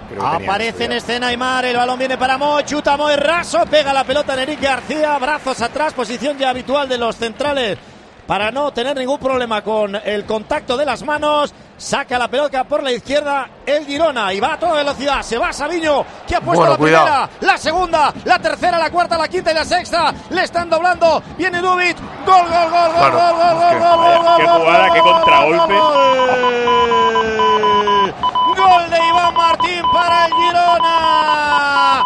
Aparece en escena Aimar, el balón viene para Moy, chuta Moy, raso, pega la pelota en Enrique García, brazos atrás, posición ya habitual de los centrales para no tener ningún problema con el contacto de las manos. Saca la pelota por la izquierda el Girona y va a toda velocidad. Se va Savinho, que ha puesto la primera, la segunda, la tercera, la cuarta, la quinta y la sexta. Le están doblando. Viene Dubic. Gol, gol, gol, gol, gol, gol, gol, gol. Qué jugada, qué contragolpe. Gol de Iván Martín para el Girona.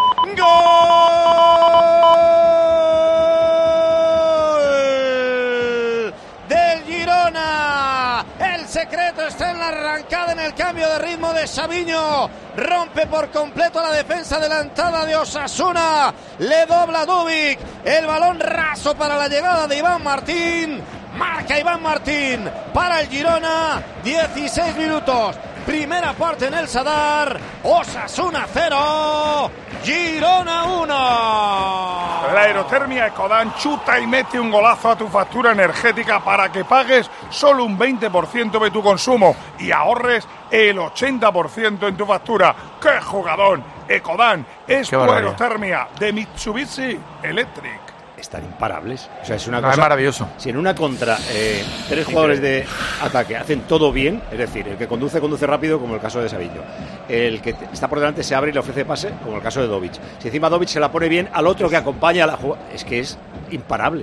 Gol del Girona. El secreto está en la arrancada, en el cambio de ritmo de Savinho. Rompe por completo la defensa adelantada de Osasuna. Le dobla Dubic. El balón raso para la llegada de Iván Martín. Marca Iván Martín para el Girona. 16 minutos. Primera parte en el Sadar. Osasuna 0, Girona 1. La aerotermia Ecodan chuta y mete un golazo a tu factura energética para que pagues solo un 20% de tu consumo y ahorres el 80% en tu factura. ¡Qué jugadón! Ecodan es tu aerotermia de Mitsubishi Electric. Están imparables. O sea, es una cosa. Es maravilloso. Si en una contra tres jugadores de ataque hacen todo bien, es decir, el que conduce rápido, como el caso de Savinho, el que está por delante se abre y le ofrece pase, como el caso de Dovic. Si encima Dovic se la pone bien al otro que acompaña a la jugada, es que es imparable.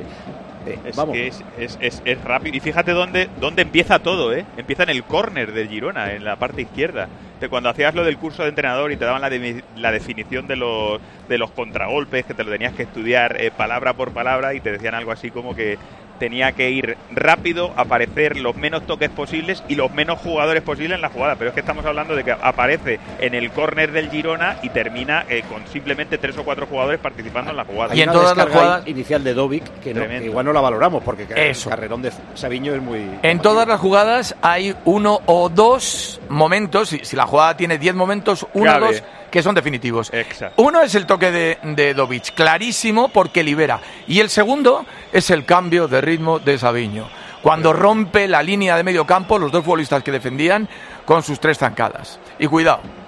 Es rápido. Y fíjate dónde empieza todo, ¿eh? Empieza en el córner del Girona, en la parte izquierda. Cuando hacías lo del curso de entrenador y te daban la definición de los contragolpes, que te lo tenías que estudiar palabra por palabra, y te decían algo así como que tenía que ir rápido, aparecer los menos toques posibles y los menos jugadores posibles en la jugada. Pero es que estamos hablando de que aparece en el córner del Girona y termina con simplemente 3 o 4 jugadores participando en la jugada. Y en todas las jugadas inicial de Dovic que igual no la valoramos porque el carrerón de Savinho es muy... En todas las jugadas hay 1 o 2 momentos, si la jugada tiene 10 momentos, 1 o 2 que son definitivos. Exacto. Uno es el toque de Dovic, clarísimo porque libera. Y el segundo es el cambio de ritmo de Savinho. Cuando rompe la línea de medio campo, los dos futbolistas que defendían con sus 3 zancadas. Y cuidado,